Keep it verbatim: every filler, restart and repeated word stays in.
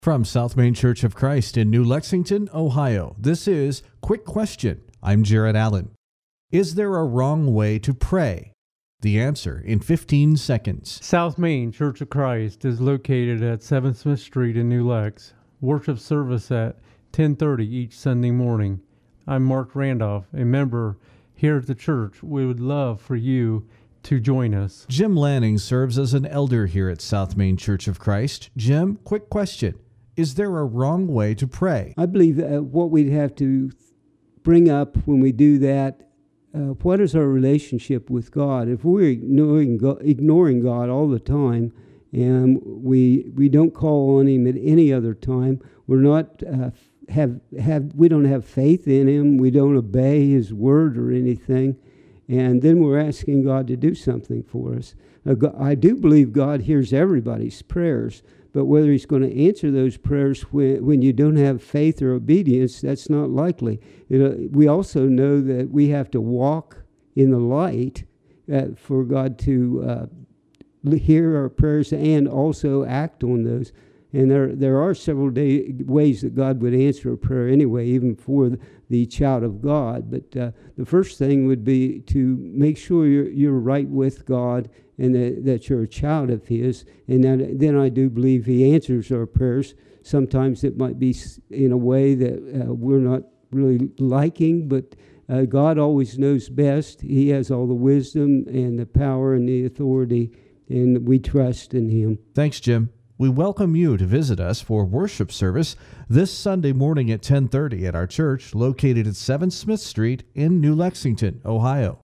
From South Main Church of Christ in New Lexington, Ohio, this is Quick Question. I'm Jared Allen. Is there a wrong way to pray? The answer in fifteen seconds. South Main Church of Christ is located at seventh Smith Street in New Lex. Worship service at ten thirty each Sunday morning. I'm Mark Randolph, a member here at the church. We would love for you to join us. Jim Lanning serves as an elder here at South Main Church of Christ. Jim, quick question. Is there a wrong way to pray? I believe uh, what we'd have to bring up when we do that, uh, what is our relationship with God? If we're ignoring God, ignoring God all the time, and we we don't call on Him at any other time, we're not uh, have have we don't have faith in Him, we don't obey His word or anything, and then we're asking God to do something for us. Now, God, I do believe God hears everybody's prayers. But whether He's going to answer those prayers when, when you don't have faith or obedience, that's not likely. You know, we also know that we have to walk in the light uh, for God to uh, hear our prayers and also act on those. And there there are several day, ways that God would answer a prayer anyway, even for the, the child of God. But uh, the first thing would be to make sure you're, you're right with God and that, that you're a child of His. And that, then I do believe He answers our prayers. Sometimes it might be in a way that uh, we're not really liking, but uh, God always knows best. He has all the wisdom and the power and the authority, and we trust in Him. Thanks, Jim. We welcome you to visit us for worship service this Sunday morning at ten thirty at our church located at seventh Smith Street in New Lexington, Ohio.